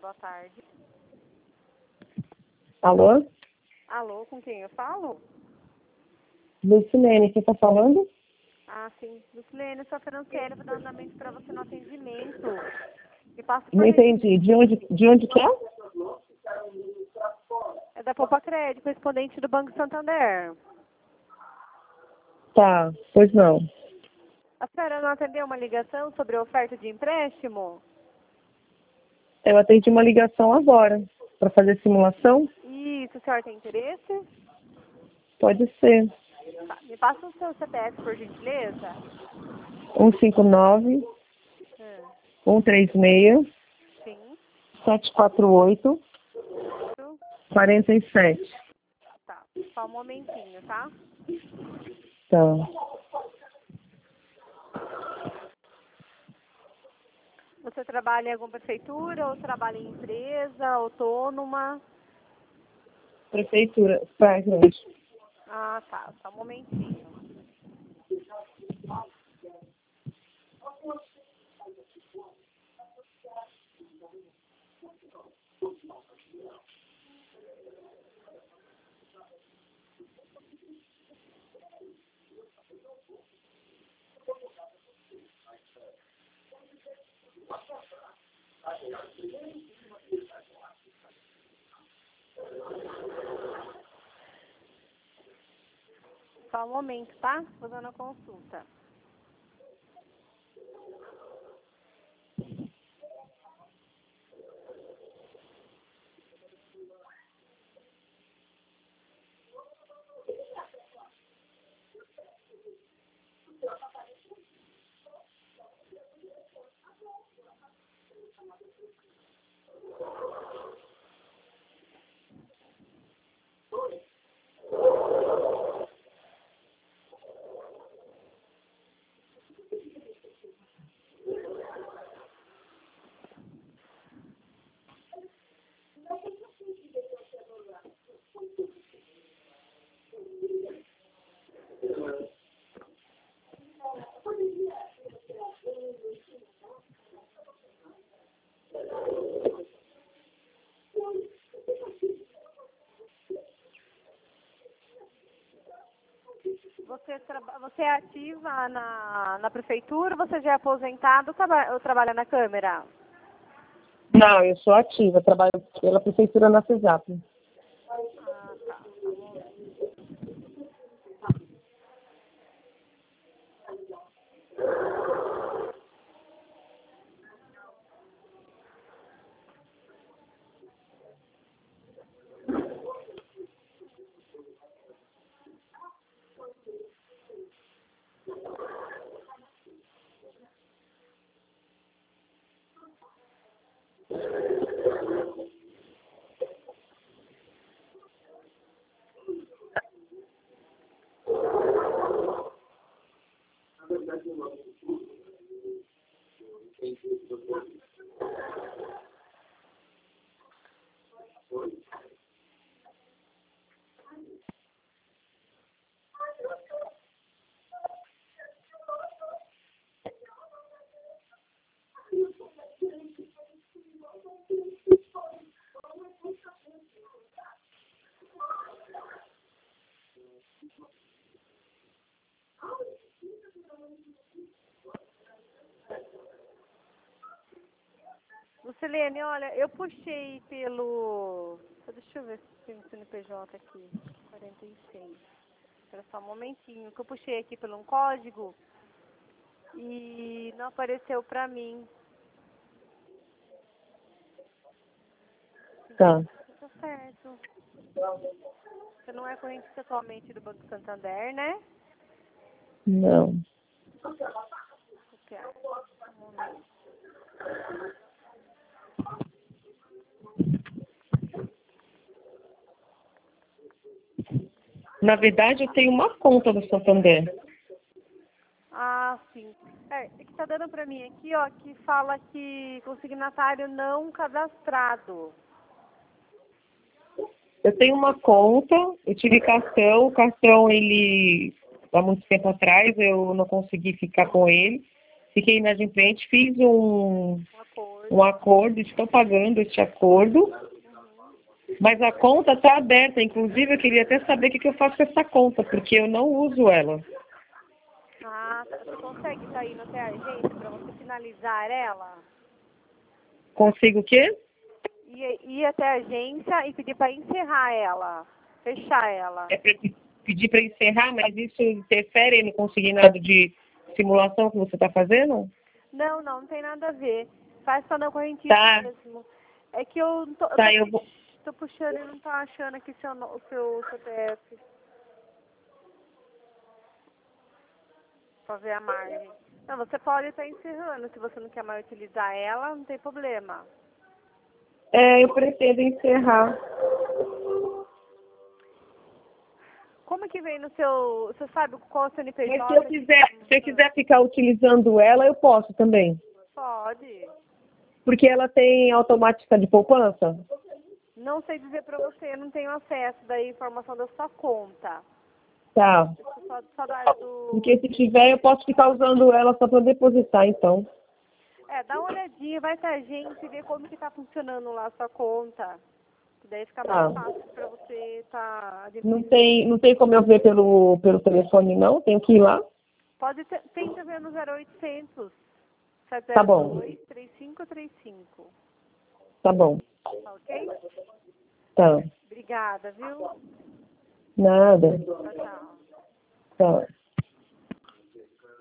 boa tarde. Alô? Alô, com quem eu falo? Lucilene, quem está falando? Ah, sim. Lucilene, eu sou a Franciele, vou dar andamento para você no atendimento. E passo por Não entendi. De onde que é? É da Poupa Crédito, correspondente do Banco Santander. Tá, pois não. A senhora não atendeu uma ligação sobre a oferta de empréstimo? Eu atendi uma ligação agora para fazer simulação. Isso, a senhora tem interesse? Pode ser. Tá. Me passa o seu CPF, por gentileza. 159 136 Sim. 748 Isso. 47. Tá. Só um momentinho, tá? Tá. Você trabalha em alguma prefeitura ou trabalha em empresa, autônoma? Prefeitura, Praia Grande. Ah, tá. Só um momentinho. Só um momento, tá? Vou dando a consulta. Você é ativa na prefeitura ou você já é aposentado ou trabalha na Câmara? Não, eu sou ativa, trabalho pela prefeitura na CESAP. Ah, tá. Só um momento. Lucilene, olha, eu puxei pelo... Deixa eu ver se tem o CNPJ aqui. 46. Espera só um momentinho, que eu puxei aqui pelo um código e não apareceu pra mim. Tá. Tá certo. Você não é corrente atualmente do Banco Santander, né? Não. Ok. Um momento. Na verdade, eu tenho uma conta do Santander. Ah, sim. É que tá dando pra mim aqui, ó, que fala que consignatário não cadastrado. Eu tenho uma conta, eu tive cartão, o cartão, ele, há muito tempo atrás, eu não consegui ficar com ele. fiquei inadimplente, fiz Um acordo. um acordo, estou pagando este acordo, mas a conta está aberta. Inclusive, eu queria até saber o que eu faço com essa conta, porque eu não uso ela. Ah, você consegue estar indo até a agência para você finalizar ela? Consigo o quê? Ir até a agência e pedir para encerrar ela, fechar ela. É pedir para encerrar, mas isso interfere no consignado de simulação que você está fazendo? Não, não tem nada a ver. Faz só na correntinha Tá. mesmo. É que eu Tá, eu vou... tô puxando e não tá achando aqui o seu CPF. Pra ver a margem. Não, você pode estar encerrando. Se você não quer mais utilizar ela, não tem problema. eu pretendo encerrar. Como que vem no seu... Você sabe qual é o seu CNPJ? Mas se eu quiser ficar utilizando ela, eu posso também. Pode. Porque ela tem automática de poupança? Não sei dizer pra você, eu não tenho acesso da informação da sua conta. Tá. Só da área do... Porque se tiver, eu posso ficar usando ela só para depositar, então. dá uma olhadinha, vai pra gente ver como que tá funcionando lá a sua conta. Daí fica Tá. mais fácil pra você tá... Não tem como eu ver pelo telefone, não? Tenho que ir lá? Tenta ver no 0800 Tá bom. 702 3535. Tá bom. Tá ok? Tá. Obrigada, viu? Nada. Tchau, tchau. Tá.